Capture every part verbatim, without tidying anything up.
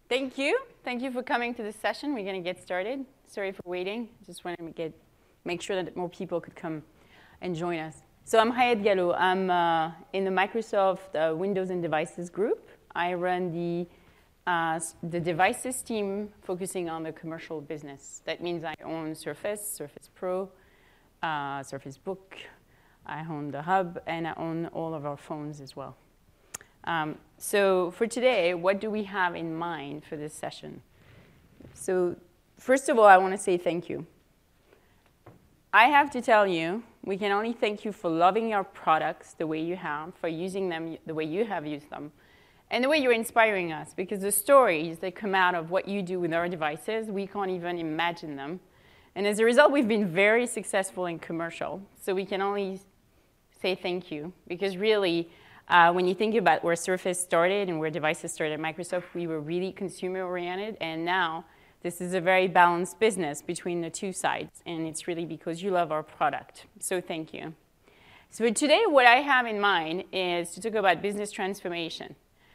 Thank you. Thank you for coming to this session. We're going to get started. Sorry for waiting. Just wanted to get, make sure that more people could come and join us. So I'm Hayat Gallo. I'm uh, in the Microsoft uh, Windows and Devices group. I run the, uh, the devices team focusing on the commercial business. That means I own Surface, Surface Pro, uh, Surface Book. I own the hub, and I own all of our phones as well. Um, so for today, what do we have in mind for this session? So first of all, I want to say thank you. I have to tell you, we can only thank you for loving our products the way you have, for using them the way you have used them, and the way you're inspiring us, because the stories that come out of what you do with our devices, we can't even imagine them. And as a result, we've been very successful in commercial. So we can only say thank you, because really, Uh, when you think about where Surface started and where devices started at Microsoft, we were really consumer-oriented, and now this is a very balanced business between the two sides, and it's really because you love our product. So thank you. So today, what I have in mind is to talk about business transformation.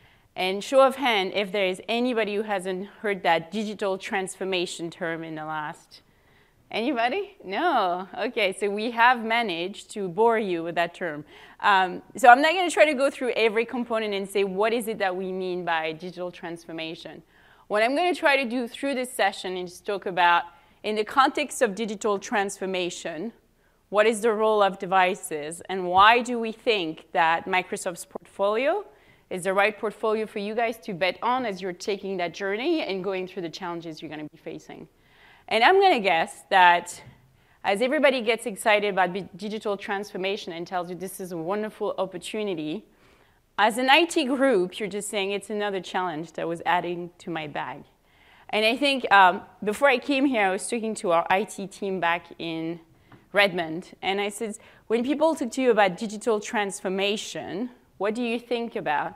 And show of hand, if there is anybody who hasn't heard that digital transformation term in the last Anybody? No. OK, so we have managed to bore you with that term. Um, so I'm not going to try to go through every component and say, what is it that we mean by digital transformation? What I'm going to try to do through this session is talk about, in the context of digital transformation, what is the role of devices, and why do we think that Microsoft's portfolio is the right portfolio for you guys to bet on as you're taking that journey and going through the challenges you're going to be facing. And I'm going to guess that as everybody gets excited about digital transformation and tells you this is a wonderful opportunity, as an I T group, you're just saying it's another challenge that was adding to my bag. And I think um, before I came here, I was talking to our I T team back in Redmond. And I said, when people talk to you about digital transformation, what do you think about?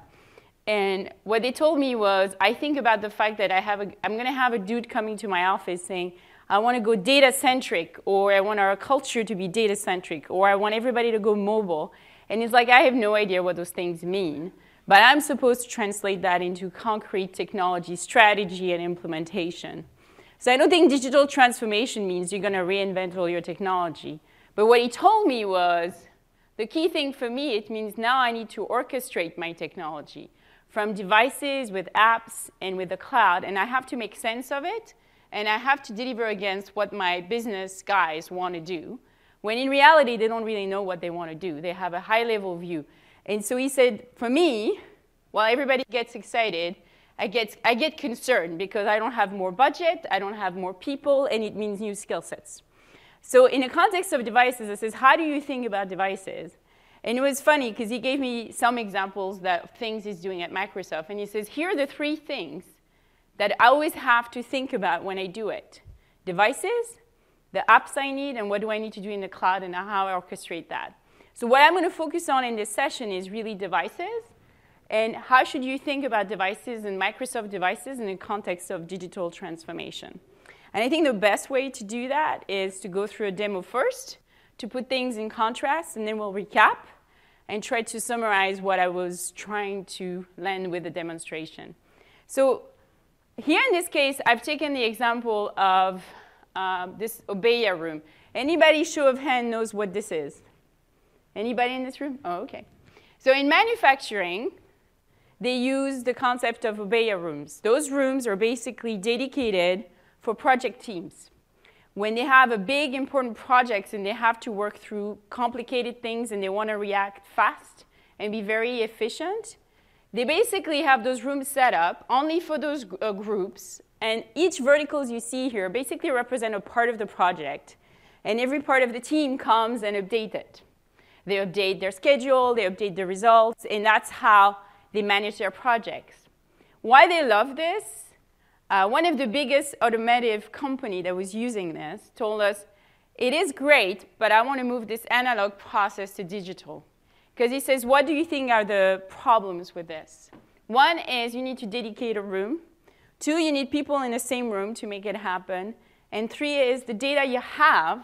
And what they told me was, I think about the fact that I have a, I'm going to have a dude coming to my office saying, I want to go data-centric, or I want our culture to be data-centric, or I want everybody to go mobile. And it's like, I have no idea what those things mean. But I'm supposed to translate that into concrete technology, strategy, and implementation. So I don't think digital transformation means you're going to reinvent all your technology. But what he told me was, the key thing for me, it means now I need to orchestrate my technology from devices, with apps, and with the cloud, and I have to make sense of it, and I have to deliver against what my business guys want to do, when in reality, they don't really know what they want to do. They have a high-level view. And so he said, for me, while everybody gets excited, I get, I get concerned, because I don't have more budget, I don't have more people, and it means new skill sets. So in the context of devices, it says, how do you think about devices? And it was funny, because he gave me some examples that things he's doing at Microsoft. And he says, here are the three things that I always have to think about when I do it. Devices, the apps I need, and what do I need to do in the cloud, and how I orchestrate that. So what I'm going to focus on in this session is really devices, and how should you think about devices and Microsoft devices in the context of digital transformation. And I think the best way to do that is to go through a demo first, to put things in contrast, and then we'll recap and try to summarize what I was trying to land with the demonstration. So here in this case, I've taken the example of uh, this Obeya room. Anybody, show of hand, knows what this is? Anybody in this room? Oh, OK. So in manufacturing, they use the concept of Obeya rooms. Those rooms are basically dedicated for project teams. When they have a big, important projects and they have to work through complicated things and they want to react fast and be very efficient, they basically have those rooms set up only for those uh, groups. And each verticals you see here basically represent a part of the project. And every part of the team comes and updates it. They update their schedule, they update the results, and that's how they manage their projects. Why they love this? Uh, one of the biggest automotive company that was using this told us, it is great, but I want to move this analog process to digital. Because he says, what do you think are the problems with this? One is you need to dedicate a room. Two, you need people in the same room to make it happen. And three is the data you have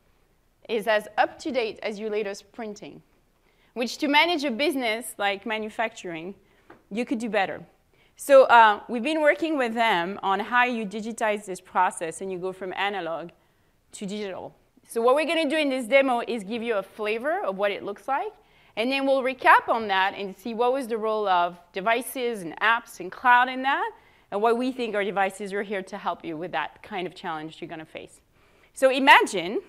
is as up-to-date as your latest printing, which to manage a business like manufacturing, you could do better. So uh, we've been working with them on how you digitize this process and you go from analog to digital. So what we're going to do in this demo is give you a flavor of what it looks like, and then we'll recap on that and see what was the role of devices and apps and cloud in that, and what we think our devices are here to help you with that kind of challenge you're going to face. So imagine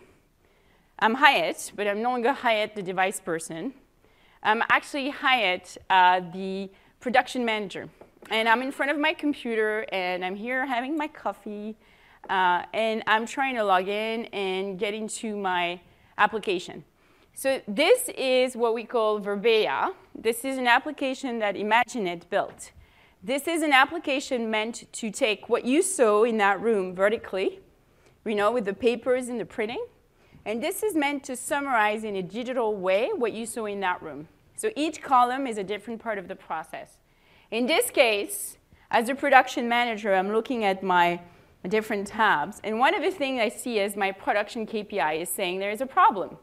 I'm Hyatt, but I'm no longer Hyatt, the device person. I'm actually Hyatt, uh, the production manager. And I'm in front of my computer, and I'm here having my coffee, uh, and I'm trying to log in and get into my application. So this is what we call Verbeia. This is an application that ImagineIt built. This is an application meant to take what you saw in that room vertically, you know, with the papers and the printing, and this is meant to summarize in a digital way what you saw in that room. So each column is a different part of the process. In this case, as a production manager, I'm looking at my different tabs. And one of the things I see is my production K P I is saying there is a problem.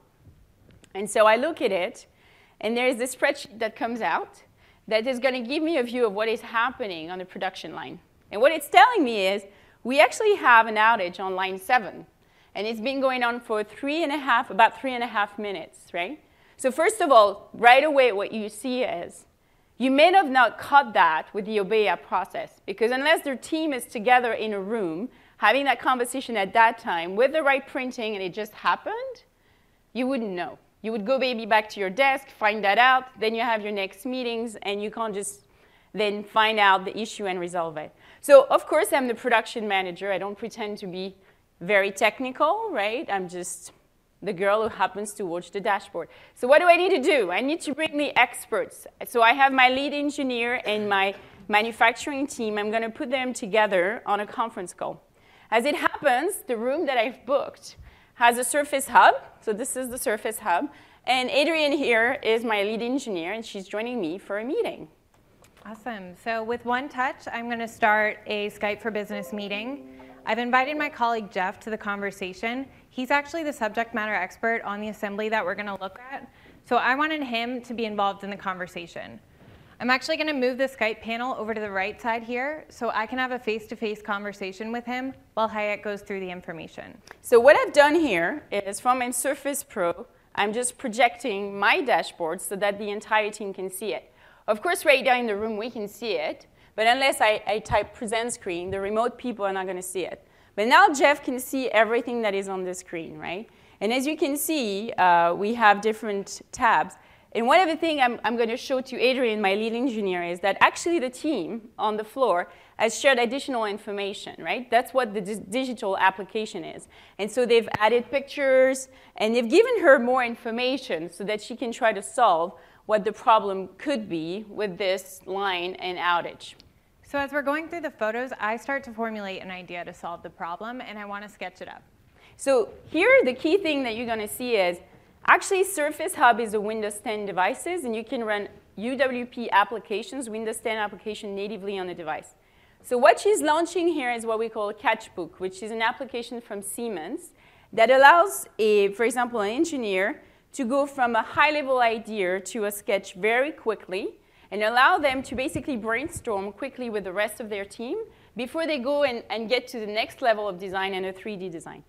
And so I look at it, and there's this spreadsheet that comes out that is going to give me a view of what is happening on the production line. And what it's telling me is we actually have an outage on line seven. And it's been going on for three and a half, about three and a half minutes, right? So first of all, right away, what you see is you may have not caught that with the Verbeia process, because unless their team is together in a room, having that conversation at that time with the right printing, and it just happened, you wouldn't know. You would go maybe back to your desk, find that out, then you have your next meetings, and you can't just then find out the issue and resolve it. So of course, I'm the production manager. I don't pretend to be very technical, right? I'm just the girl who happens to watch the dashboard. So what do I need to do? I need to bring the experts. So I have my lead engineer and my manufacturing team. I'm going to put them together on a conference call. As it happens, the room that I've booked has a Surface Hub. So this is the Surface Hub. And Adrienne here is my lead engineer, and she's joining me for a meeting. Awesome. So with one touch, I'm going to start a Skype for Business meeting. I've invited my colleague Jeff to the conversation. He's actually the subject matter expert on the assembly that we're going to look at. So I wanted him to be involved in the conversation. I'm actually going to move the Skype panel over to the right side here so I can have a face-to-face conversation with him while Hyatt goes through the information. So what I've done here is from my Surface Pro, I'm just projecting my dashboard so that the entire team can see it. Of course, right now in the room, we can see it. But unless I, I type present screen, the remote people are not going to see it. But now Jeff can see everything that is on the screen, right? And as you can see, uh, we have different tabs. And one of the things I'm, I'm going to show to Adrienne, my lead engineer, is that actually the team on the floor has shared additional information, right? That's what the digital application is. And so they've added pictures, and they've given her more information so that she can try to solve what the problem could be with this line and outage. So as we're going through the photos, I start to formulate an idea to solve the problem, and I want to sketch it up. So here, the key thing that you're going to see is, actually, Surface Hub is a Windows ten devices, and you can run U W P applications, Windows ten application natively on the device. So what she's launching here is what we call a Catchbook, which is an application from Siemens that allows, a, for example, an engineer to go from a high-level idea to a sketch very quickly and allow them to basically brainstorm quickly with the rest of their team before they go and, and get to the next level of design and a three D design.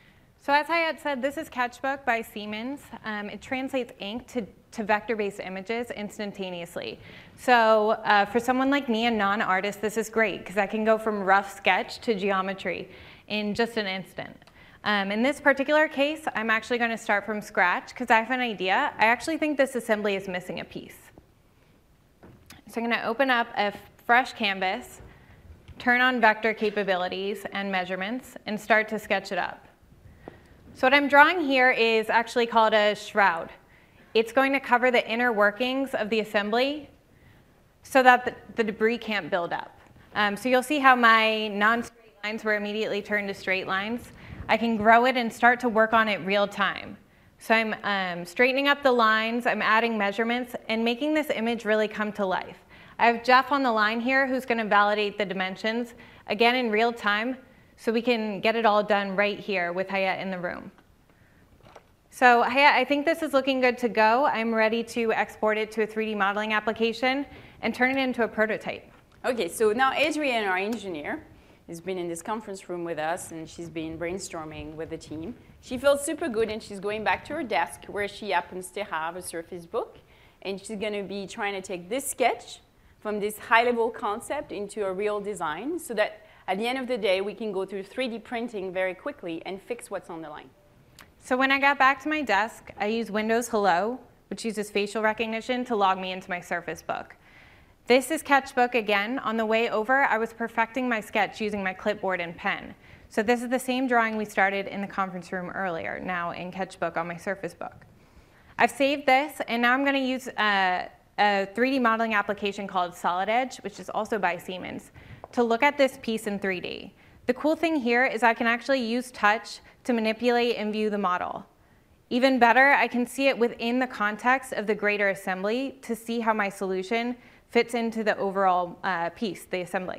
So as I had said, this is Catchbook by Siemens. Um, it translates ink to, to vector-based images instantaneously. So uh, for someone like me, a non-artist, this is great because I can go from rough sketch to geometry in just an instant. Um, in this particular case, I'm actually going to start from scratch because I have an idea. I actually think this assembly is missing a piece. So I'm going to open up a fresh canvas, turn on vector capabilities and measurements, and start to sketch it up. So what I'm drawing here is actually called a shroud. It's going to cover the inner workings of the assembly so that the, the debris can't build up. Um, so you'll see how my non-straight lines were immediately turned to straight lines. I can grow it and start to work on it real time. So I'm um, straightening up the lines, I'm adding measurements, and making this image really come to life. I have Jeff on the line here who's going to validate the dimensions, again in real time, so we can get it all done right here with Hyatt in the room. So Hyatt, I think this is looking good to go. I'm ready to export it to a three D modeling application and turn it into a prototype. Okay, so now Adrienne, our engineer, has been in this conference room with us, and she's been brainstorming with the team. She feels super good, and she's going back to her desk where she happens to have a Surface Book, and she's going to be trying to take this sketch from this high-level concept into a real design so that at the end of the day, we can go through three D printing very quickly and fix what's on the line. So when I got back to my desk, I used Windows Hello, which uses facial recognition to log me into my Surface Book. This is Sketchbook again. On the way over, I was perfecting my sketch using my clipboard and pen. So this is the same drawing we started in the conference room earlier, now in Sketchbook on my Surface Book. I've saved this, and now I'm going to use a, a three D modeling application called Solid Edge, which is also by Siemens, to look at this piece in three D. The cool thing here is I can actually use touch to manipulate and view the model. Even better, I can see it within the context of the greater assembly to see how my solution fits into the overall uh, piece, the assembly.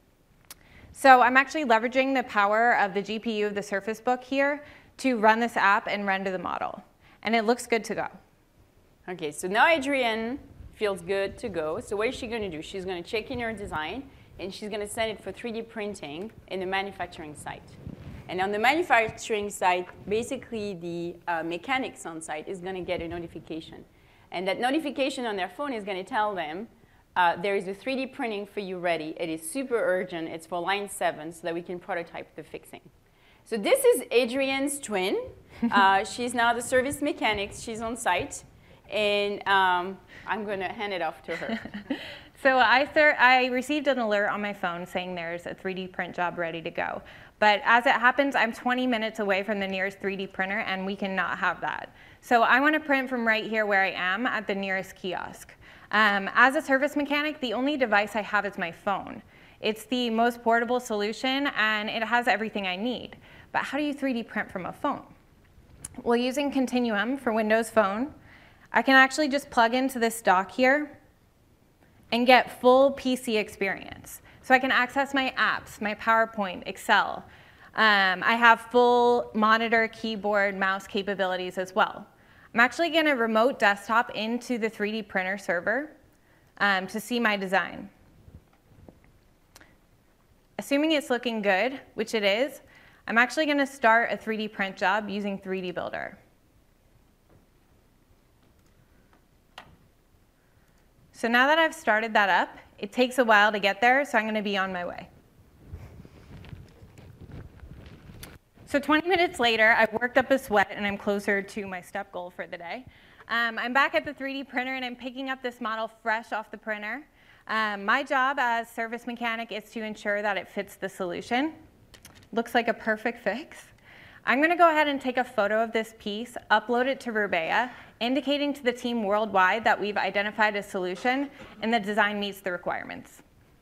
So I'm actually leveraging the power of the G P U of the Surface Book here to run this app and render the model. And it looks good to go. Okay, so now Adrienne feels good to go. So what is she going to do? She's going to check in her design, and she's going to send it for three D printing in the manufacturing site. And on the manufacturing site, basically the uh, mechanics on site is going to get a notification. And that notification on their phone is going to tell them, Uh, there is a three D printing for you ready. It is super urgent. It's for line seven so that we can prototype the fixing. So this is Adrienne's twin. Uh, she's now the service mechanics. She's on site. And um, I'm going to hand it off to her. So I, I received an alert on my phone saying there's a three D print job ready to go. But as it happens, I'm twenty minutes away from the nearest three D printer, and we cannot have that. So I want to print from right here where I am at the nearest kiosk. Um, as a service mechanic, the only device I have is my phone. It's the most portable solution, and it has everything I need. But how do you three D print from a phone? Well, using Continuum for Windows Phone, I can actually just plug into this dock here and get full P C experience. So I can access my apps, my PowerPoint, Excel. Um, I have full monitor, keyboard, mouse capabilities as well. I'm actually going to remote desktop into the three D printer server um, to see my design. Assuming it's looking good, which it is, I'm actually going to start a three D print job using three D Builder. So now that I've started that up, it takes a while to get there, so I'm going to be on my way. So twenty minutes later, I've worked up a sweat, and I'm closer to my step goal for the day. Um, I'm back at the three D printer, and I'm picking up this model fresh off the printer. Um, my job as service mechanic is to ensure that it fits the solution. Looks like a perfect fix. I'm going to go ahead and take a photo of this piece, upload it to Roubaix, indicating to the team worldwide that we've identified a solution and the design meets the requirements.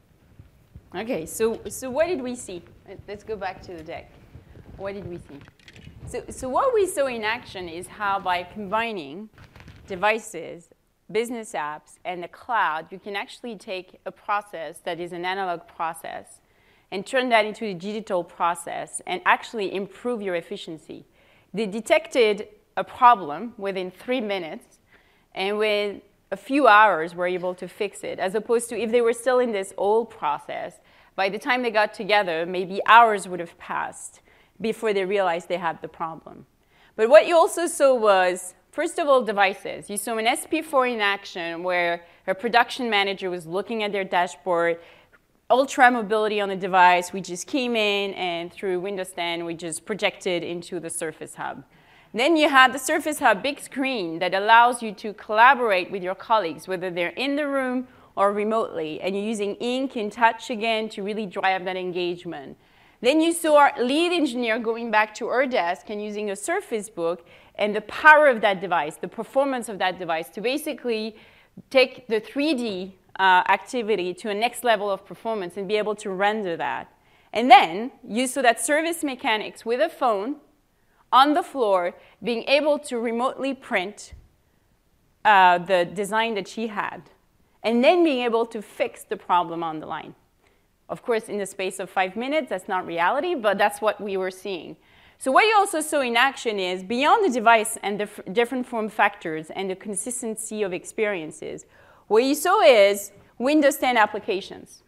Okay, so, so what did we see? Let's go back to the deck. What did we see? So, so what we saw in action is how by combining devices, business apps, and the cloud, you can actually take a process that is an analog process and turn that into a digital process and actually improve your efficiency. They detected a problem within three minutes, and with a few hours were able to fix it, as opposed to if they were still in this old process, by the time they got together, maybe hours would have passed before they realized they had the problem. But what you also saw was, first of all, devices. You saw an S P four in action where a production manager was looking at their dashboard, ultra mobility on the device. We just came in, and through Windows ten, we just projected into the Surface Hub. Then you have the Surface Hub big screen that allows you to collaborate with your colleagues, whether they're in the room or remotely, and you're using ink and touch again to really drive that engagement. Then you saw our lead engineer going back to her desk and using a Surface Book and the power of that device, the performance of that device, to basically take the three D uh, activity to a next level of performance and be able to render that. And then you saw that service mechanics with a phone on the floor being able to remotely print uh, the design that she had, and then being able to fix the problem on the line. Of course, in the space of five minutes, that's not reality, but that's what we were seeing. So what you also saw in action is, beyond the device and the f different form factors and the consistency of experiences, what you saw is Windows ten applications.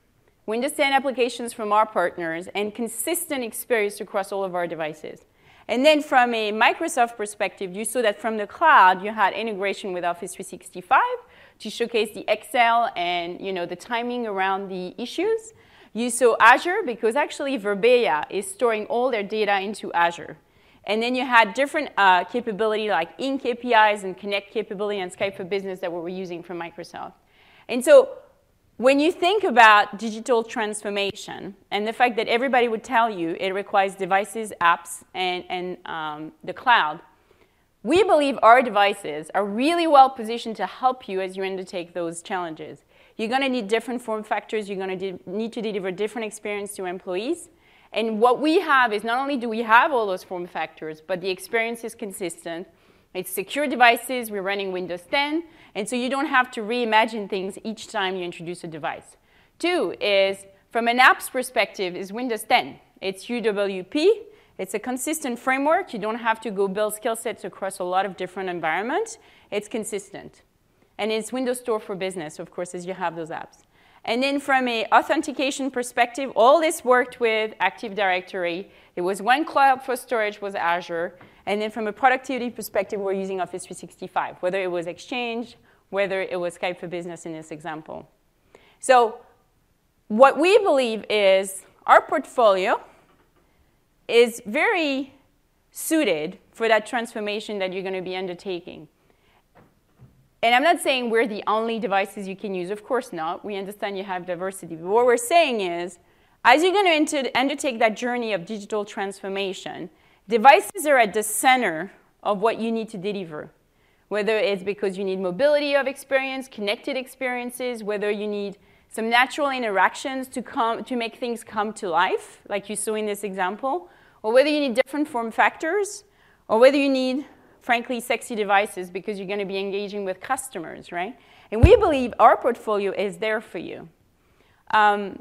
Windows ten applications from our partners, and consistent experience across all of our devices. And then from a Microsoft perspective, you saw that from the cloud, you had integration with Office three sixty-five to showcase the Excel and you know, the timing around the issues. You saw Azure because actually Verbeia is storing all their data into Azure. And then you had different uh, capability like Ink A P Is and Connect capability and Skype for Business that we were using from Microsoft. And so when you think about digital transformation and the fact that everybody would tell you it requires devices, apps, and, and um, the cloud, we believe our devices are really well positioned to help you as you undertake those challenges. You're going to need different form factors. You're going to need to deliver different experience to employees. And what we have is not only do we have all those form factors, but the experience is consistent. It's secure devices. We're running Windows ten. And so you don't have to reimagine things each time you introduce a device. Two is, from an apps perspective, is Windows ten. It's U W P. It's a consistent framework. You don't have to go build skill sets across a lot of different environments. It's consistent. And it's Windows Store for Business, of course, as you have those apps. And then from an authentication perspective, all this worked with Active Directory. It was one cloud for storage was Azure. And then from a productivity perspective, we're using Office three sixty-five, whether it was Exchange, whether it was Skype for Business in this example. So what we believe is our portfolio is very suited for that transformation that you're going to be undertaking. And I'm not saying we're the only devices you can use. Of course not. We understand you have diversity. But what we're saying is, as you're going to undertake that journey of digital transformation, devices are at the center of what you need to deliver. Whether it's because you need mobility of experience, connected experiences, whether you need some natural interactions to, come, to make things come to life, like you saw in this example, or whether you need different form factors, or whether you need, frankly, sexy devices because you're going to be engaging with customers, right? And we believe our portfolio is there for you. Um,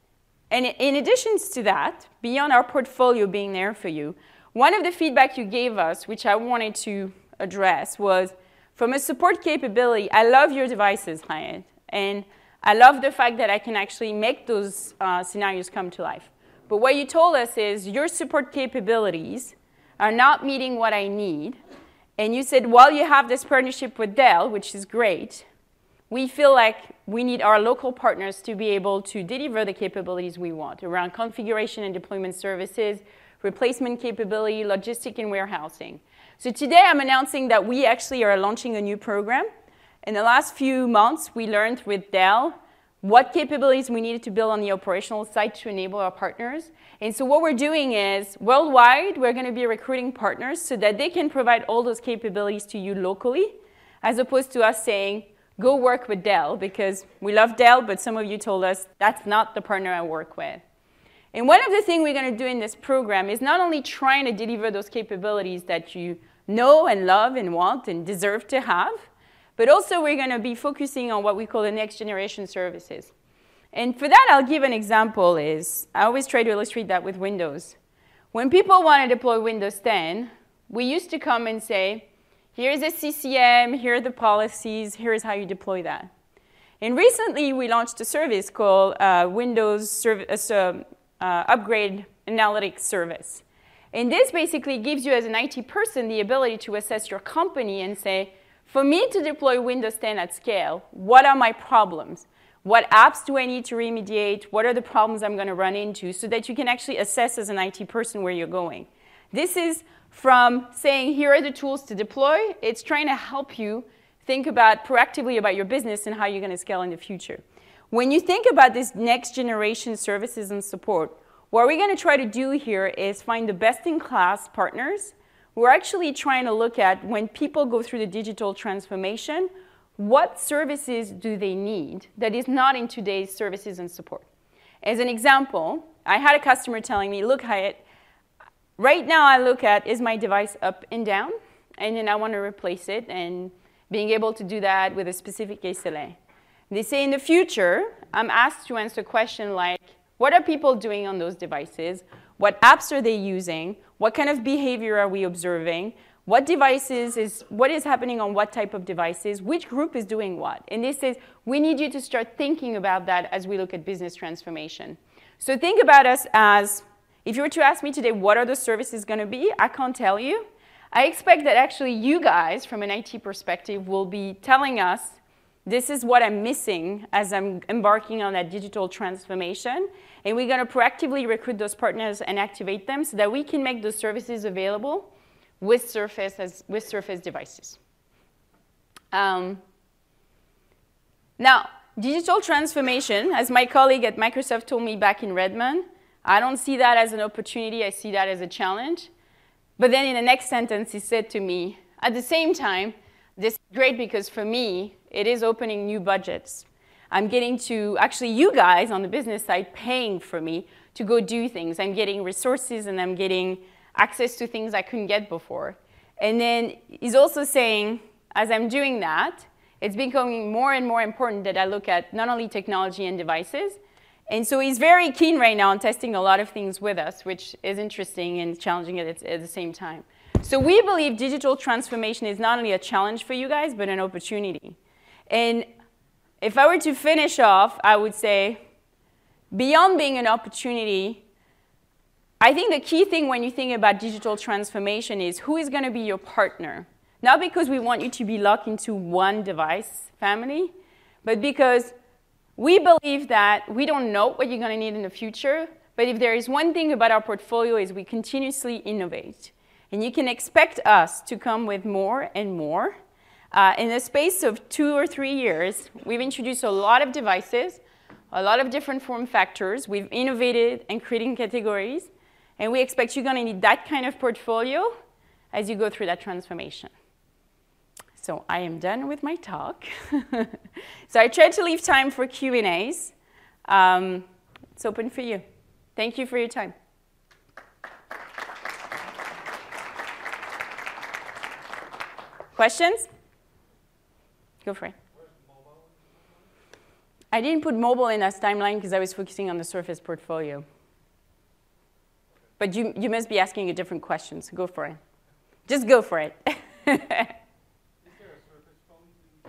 and in addition to that, beyond our portfolio being there for you, one of the feedback you gave us, which I wanted to address, was from a support capability, I love your devices, Hyatt, and I love the fact that I can actually make those uh, scenarios come to life. But what you told us is your support capabilities are not meeting what I need. And you said, while you have this partnership with Dell, which is great, we feel like we need our local partners to be able to deliver the capabilities we want around configuration and deployment services, replacement capability, logistic and warehousing. So today I'm announcing that we actually are launching a new program. In the last few months, we learned with Dell what capabilities we needed to build on the operational side to enable our partners. And so what we're doing is, worldwide, we're going to be recruiting partners so that they can provide all those capabilities to you locally, as opposed to us saying, go work with Dell, because we love Dell, but some of you told us that's not the partner I work with. And one of the things we're going to do in this program is not only trying to deliver those capabilities that you know and love and want and deserve to have, but also we're going to be focusing on what we call the next generation services. And for that, I'll give an example. Is I always try to illustrate that with Windows. When people want to deploy Windows ten, we used to come and say, here's a C C M, here are the policies, here's how you deploy that. And recently, we launched a service called uh, Windows Service, uh, uh, Upgrade Analytics Service. And this basically gives you, as an I T person, the ability to assess your company and say, for me to deploy Windows ten at scale, what are my problems? What apps do I need to remediate? What are the problems I'm going to run into? So that you can actually assess as an I T person where you're going. This is from saying, here are the tools to deploy. It's trying to help you think about proactively about your business and how you're going to scale in the future. When you think about this next generation services and support, what we're going to try to do here is find the best-in-class partners. We're actually trying to look at when people go through the digital transformation, what services do they need that is not in today's services and support? As an example, I had a customer telling me, look, Hyatt, right now I look at, is my device up and down? And then I want to replace it, and being able to do that with a specific S L A. They say in the future, I'm asked to answer a question like, what are people doing on those devices? What apps are they using? What kind of behavior are we observing? what devices is, what is happening on what type of devices, which group is doing what. And this says, we need you to start thinking about that as we look at business transformation. So think about us as, if you were to ask me today, what are the services going to be? I can't tell you. I expect that actually you guys, from an I T perspective, will be telling us, this is what I'm missing as I'm embarking on that digital transformation. And we're going to proactively recruit those partners and activate them so that we can make those services available with Surface, as, with Surface devices. Um, now, digital transformation, as my colleague at Microsoft told me back in Redmond, I don't see that as an opportunity, I see that as a challenge. But then in the next sentence, he said to me, at the same time, this is great because for me, it is opening new budgets. I'm getting to, actually you guys on the business side paying for me to go do things. I'm getting resources and I'm getting access to things I couldn't get before. And then he's also saying, as I'm doing that, it's becoming more and more important that I look at not only technology and devices. And so he's very keen right now on testing a lot of things with us, which is interesting and challenging at, at the same time. So we believe digital transformation is not only a challenge for you guys, but an opportunity. And if I were to finish off, I would say, beyond being an opportunity, I think the key thing when you think about digital transformation is who is going to be your partner. Not because we want you to be locked into one device family, but because we believe that we don't know what you're going to need in the future, but if there is one thing about our portfolio is we continuously innovate. And you can expect us to come with more and more. Uh, in the space of two or three years, we've introduced a lot of devices, a lot of different form factors. We've innovated and created categories. And we expect you're going to need that kind of portfolio as you go through that transformation. So I am done with my talk. So I tried to leave time for Q and A's. Um, it's open for you. Thank you for your time. Questions? Go for it. I didn't put mobile in as timeline because I was focusing on the Surface portfolio. But you, you must be asking a different question, so go for it. Just go for it. Is there a Surface phone?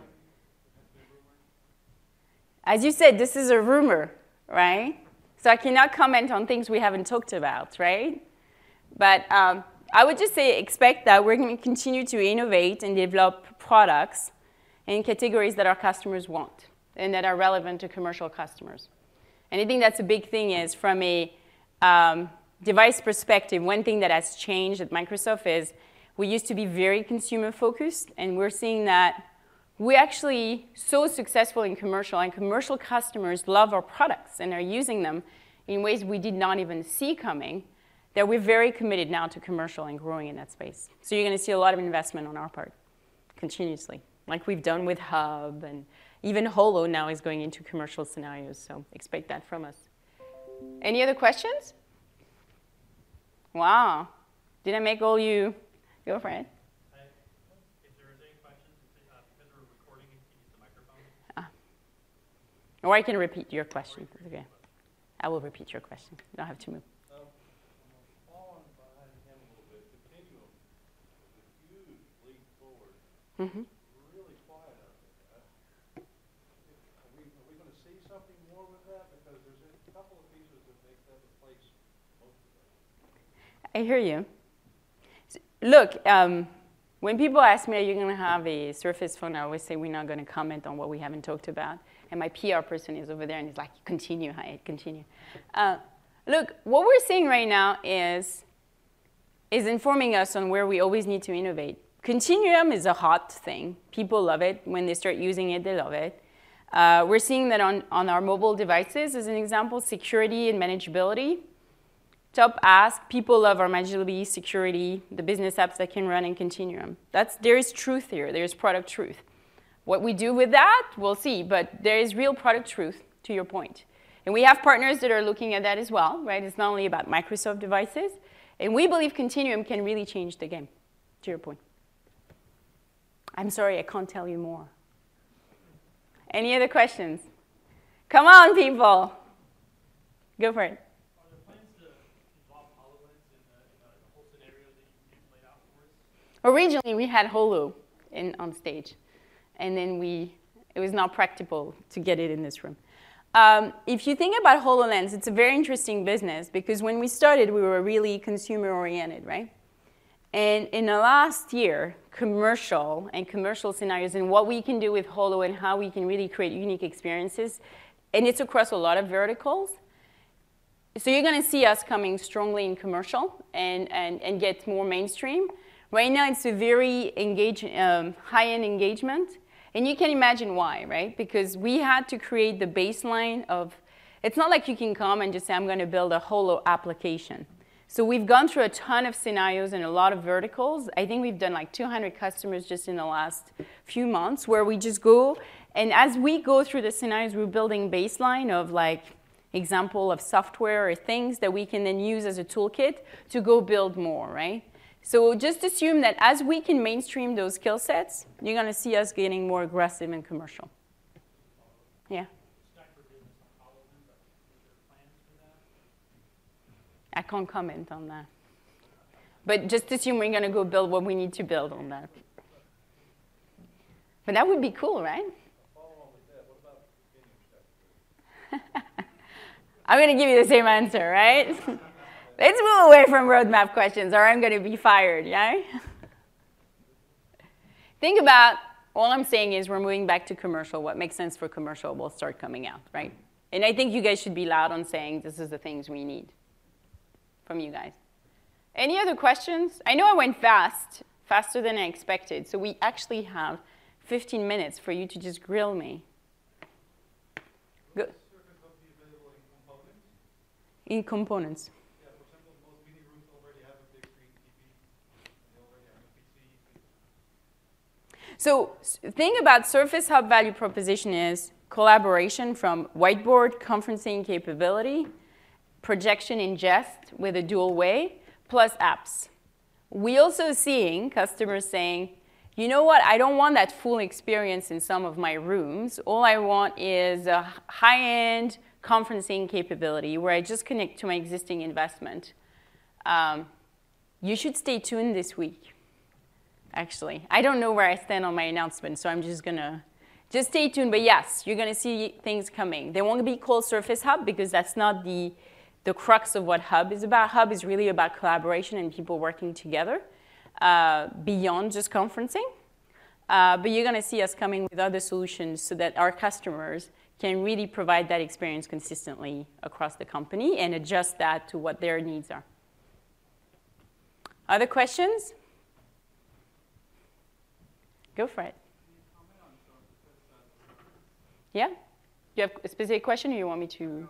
As you said, this is a rumor, right? So I cannot comment on things we haven't talked about, right? But um, I would just say expect that we're going to continue to innovate and develop products in categories that our customers want and that are relevant to commercial customers. And I think that's a big thing is from a um, device perspective, one thing that has changed at Microsoft is we used to be very consumer focused, and we're seeing that we're actually so successful in commercial, and commercial customers love our products and are using them in ways we did not even see coming, that we're very committed now to commercial and growing in that space. So you're going to see a lot of investment on our part continuously, like we've done with Hub, and even Holo now is going into commercial scenarios, so expect that from us. Any other questions? Wow. Did I make all you go for it? Uh, if there is any questions, uh, because we're recording, you can use the microphone. Ah. Or I can repeat your question. Okay. I will repeat your question. You don't have to move. Um, I'm following behind him a little bit. Continuum is a huge leap forward. Mm-hmm. Really quiet out there. Are we, are we going to see something more with that? Because there's a couple of pieces that make that replace most of it. I hear you. So, look, um, when people ask me, are you going to have a Surface phone, I always say we're not going to comment on what we haven't talked about. And my P R person is over there and he's like, continue, Hyatt, continue. Uh, look, what we're seeing right now is, is informing us on where we always need to innovate. Continuum is a hot thing. People love it. When they start using it, they love it. Uh, we're seeing that on, on our mobile devices, as an example, security and manageability. Top ask, people love our manageability, security, the business apps that can run in Continuum. That's, there is truth here. There is product truth. What we do with that, we'll see. But there is real product truth, to your point. And we have partners that are looking at that as well, right? It's not only about Microsoft devices. And we believe Continuum can really change the game, to your point. I'm sorry, I can't tell you more. Any other questions? Come on, people. Go for it. Originally, we had Holo in, on stage, and then we, it was not practical to get it in this room. Um, if you think about HoloLens, it's a very interesting business because when we started, we were really consumer-oriented, right? And in the last year, commercial and commercial scenarios and what we can do with Holo and how we can really create unique experiences, and it's across a lot of verticals. So you're going to see us coming strongly in commercial and, and, and get more mainstream. Right now, it's a very engage, um, high-end engagement. And you can imagine why, right? Because we had to create the baseline of, it's not like you can come and just say, I'm going to build a Holo application. So we've gone through a ton of scenarios and a lot of verticals. I think we've done like two hundred customers just in the last few months where we just go, and as we go through the scenarios, we're building baseline of like example of software or things that we can then use as a toolkit to go build more, right? So just assume that as we can mainstream those skill sets, you're going to see us getting more aggressive in commercial. Yeah? I can't comment on that. But just assume we're going to go build what we need to build on that. But that would be cool, right? I'm going to give you the same answer, right? Let's move away from roadmap questions, or I'm going to be fired, yeah? Think about, all I'm saying is we're moving back to commercial. What makes sense for commercial will start coming out, right? And I think you guys should be loud on saying this is the things we need from you guys. Any other questions? I know I went fast, faster than I expected, so we actually have fifteen minutes for you to just grill me. Good. In components. Yeah, for example, most meeting rooms already have a big screen T V, and they already have a P C. So thing about Surface Hub value proposition is collaboration from whiteboard, conferencing capability, projection ingest with a dual way, plus apps. We also seeing customers saying, you know what, I don't want that full experience in some of my rooms. All I want is a high-end conferencing capability where I just connect to my existing investment. Um, you should stay tuned this week, actually. I don't know where I stand on my announcement, so I'm just going to just stay tuned. But yes, you're going to see things coming. They won't be called Surface Hub because that's not the, the crux of what Hub is about. Hub is really about collaboration and people working together uh, beyond just conferencing. Uh, but you're going to see us coming with other solutions so that our customers can really provide that experience consistently across the company and adjust that to what their needs are. Other questions? Go for it. Yeah? Do you have a specific question or you want me to?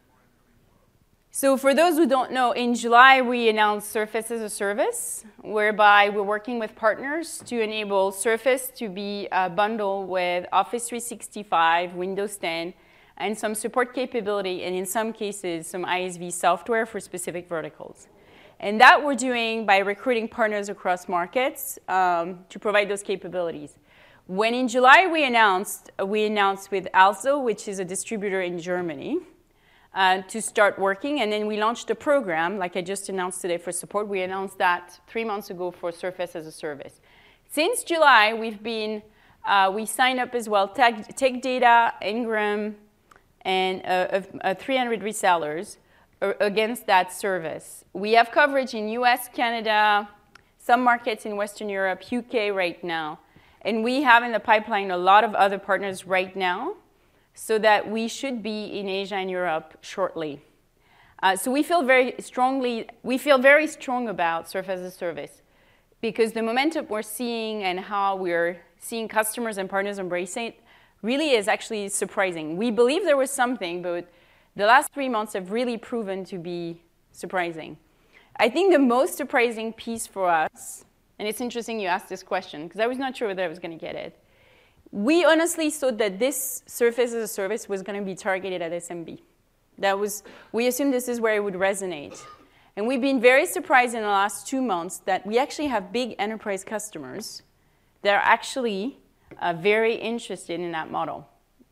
So for those who don't know, in July we announced Surface as a Service, whereby we're working with partners to enable Surface to be uh, bundled with Office three sixty-five, Windows ten, and some support capability, and in some cases, some I S V software for specific verticals. And that we're doing by recruiting partners across markets um, to provide those capabilities. When in July we announced, we announced with Also, which is a distributor in Germany, Uh, to start working, and then we launched a program, like I just announced today for support. We announced that three months ago for Surface as a Service. Since July, we've been, uh, we signed up as well Tech, Tech Data, Ingram, and uh, uh, three hundred resellers against that service. We have coverage in U S, Canada, some markets in Western Europe, U K right now, and we have in the pipeline a lot of other partners right now, so that we should be in Asia and Europe shortly. Uh, so we feel very strongly, we feel very strong about Surface as a Service because the momentum we're seeing and how we're seeing customers and partners embracing it really is actually surprising. We believe there was something, but the last three months have really proven to be surprising. I think the most surprising piece for us, and it's interesting you asked this question because I was not sure whether I was going to get it. We honestly thought that this Surface as a Service was going to be targeted at S M B. That was, we assumed this is where it would resonate. And we've been very surprised in the last two months that we actually have big enterprise customers that are actually uh, very interested in that model.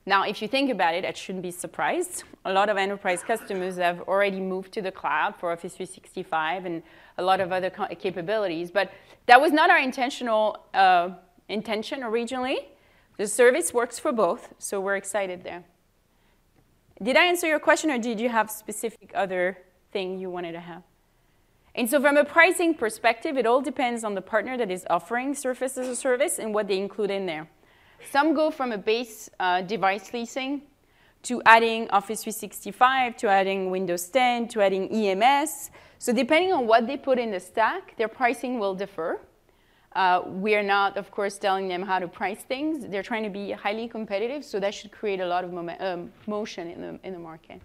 Now, if you think about it, I shouldn't be surprised. A lot of enterprise customers have already moved to the cloud for Office three sixty-five and a lot of other capabilities. But that was not our intentional uh, intention originally. The service works for both, so we're excited there. Did I answer your question, or did you have specific other thing you wanted to have? And so from a pricing perspective, it all depends on the partner that is offering Surface as a service and what they include in there. Some go from a base uh, device leasing to adding Office three sixty-five, to adding Windows ten, to adding E M S. So depending on what they put in the stack, their pricing will differ. Uh, we are not, of course, telling them how to price things. They're trying to be highly competitive, so that should create a lot of moment, um, motion in the, in the market.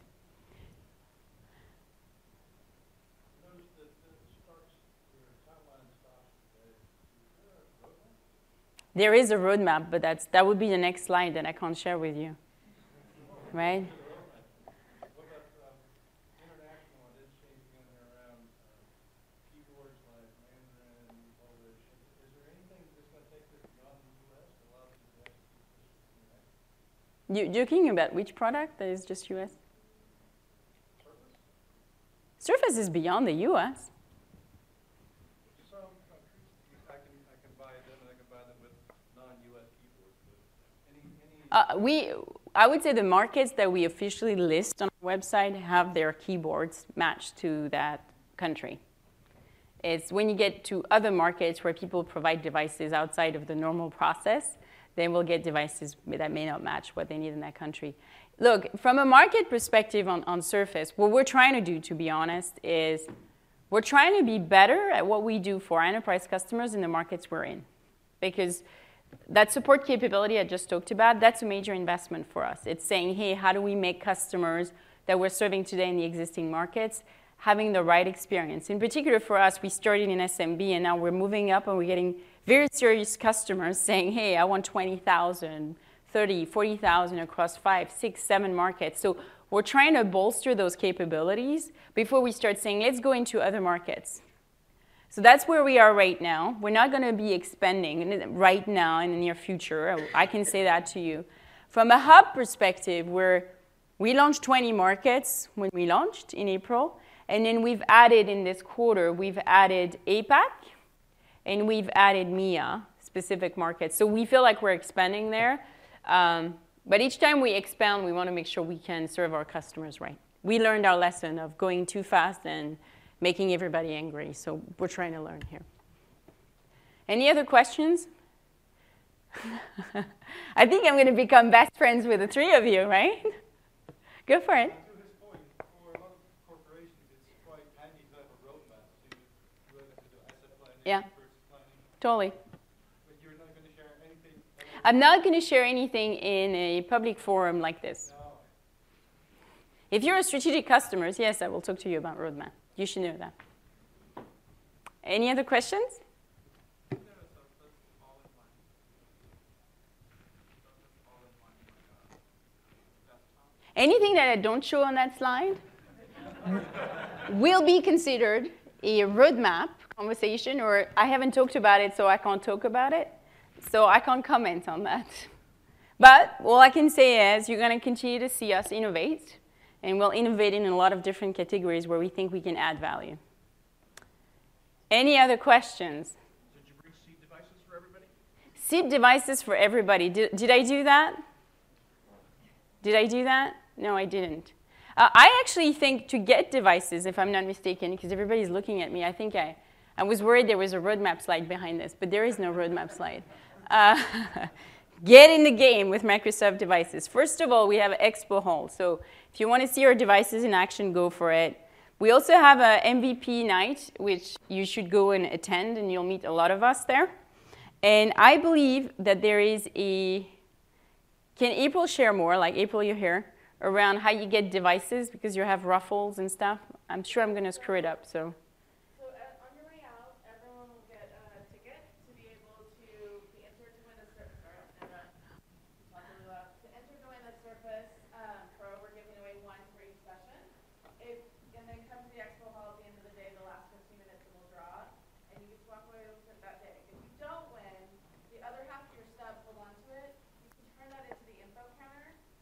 There is a roadmap, but that's, that would be the next slide that I can't share with you, right? What about um, international identification around uh, keyboards like Mandarin, Polish? Is there anything that's going to take this beyond the U S that allows you to execute this internationally? You joking about which product that is just U S? Surface? Surface is beyond the U S. Some countries, I can, I can buy them and I can buy them with non-U S keyboards, but any, any Uh, we, I would say the markets that we officially list on our website have their keyboards matched to that country. It's when you get to other markets where people provide devices outside of the normal process, then we'll get devices that may not match what they need in that country. Look, from a market perspective on, on Surface, what we're trying to do, to be honest, is we're trying to be better at what we do for our enterprise customers in the markets we're in. Because that support capability I just talked about, that's a major investment for us. It's saying, hey, how do we make customers that we're serving today in the existing markets having the right experience? In particular for us, we started in S M B, and now we're moving up, and we're getting very serious customers saying, hey, I want twenty thousand, thirty, forty thousand across five, six, seven markets. So we're trying to bolster those capabilities before we start saying, let's go into other markets. So that's where we are right now. We're not going to be expanding right now in the near future. I can say that to you. From a hub perspective, we're, we launched twenty markets when we launched in April. And then we've added in this quarter, we've added APAC, and we've added M E A, specific markets. So we feel like we're expanding there. Um, but each time we expand, we want to make sure we can serve our customers right. We learned our lesson of going too fast and making everybody angry. So we're trying to learn here. Any other questions? I think I'm going to become best friends with the three of you, right? Go for it. to this point, for a lot of corporations, it's quite handy to have a roadmap to do it, to do asset planning, Yeah. purchase planning. Totally. But you're not going to share anything. I'm not going to share anything in a public forum like this. No. If you're a strategic customer, yes, I will talk to you about roadmap. You should know that. Any other questions? Anything that I don't show on that slide will be considered a roadmap conversation, or I haven't talked about it, so I can't talk about it. So I can't comment on that. But all I can say is you're going to continue to see us innovate, and we'll innovate in a lot of different categories where we think we can add value. Any other questions? Did you bring seed devices for everybody? Seed devices for everybody. Did, did I do that? Did I do that? No, I didn't. Uh, I actually think to get devices, if I'm not mistaken, because everybody's looking at me, I think I, I was worried there was a roadmap slide behind this, but there is no roadmap slide. Uh, get in the game with Microsoft devices. First of all, we have Expo Hall. So if you want to see our devices in action, go for it. We also have a M V P night, which you should go and attend, and you'll meet a lot of us there. And I believe that there is a, can April share more, like April, you're here, around how you get devices, because you have ruffles and stuff? I'm sure I'm going to screw it up, so. So uh, on your way out, everyone will get a ticket to be able to be entered to win a Surface. To enter to win a Surface um, Pro, we're giving away one for each session. If, and then come to the Expo Hall at the end of the day, the last fifteen minutes, and we'll draw. And you can walk away with it that day. If you don't win, the other half of your stuff, hold on to it. You can turn that into the info counter,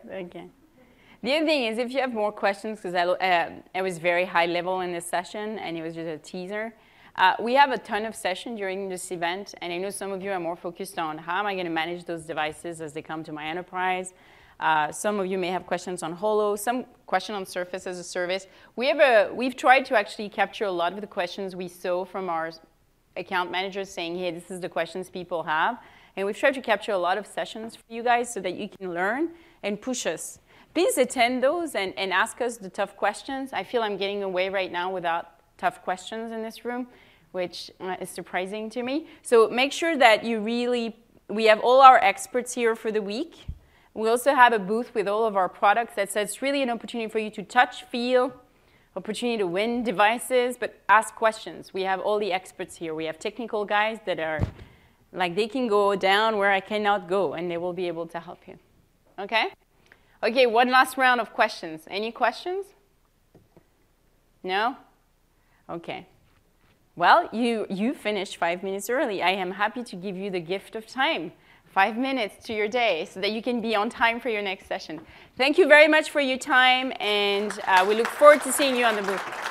Okay. The other thing is, if you have more questions, because I, uh, it was very high level in this session, and it was just a teaser, uh, we have a ton of sessions during this event, and I know some of you are more focused on how am I going to manage those devices as they come to my enterprise. Uh, some of you may have questions on Holo, some question on Surface as a service. We have a, we've tried to actually capture a lot of the questions we saw from our account managers saying, hey, this is the questions people have. And we've tried to capture a lot of sessions for you guys so that you can learn and push us. Please attend those and, and ask us the tough questions. I feel I'm getting away right now without tough questions in this room, which uh, is surprising to me. So make sure that you really, we have all our experts here for the week. We also have a booth with all of our products that says it's really an opportunity for you to touch, feel, opportunity to win devices, but ask questions. We have all the experts here. We have technical guys that are, like they can go down where I cannot go, and they will be able to help you. Okay? Okay, one last round of questions. Any questions? No? Okay. Well, you, you finished five minutes early. I am happy to give you the gift of time. Five minutes to your day so that you can be on time for your next session. Thank you very much for your time, and uh, we look forward to seeing you on the booth.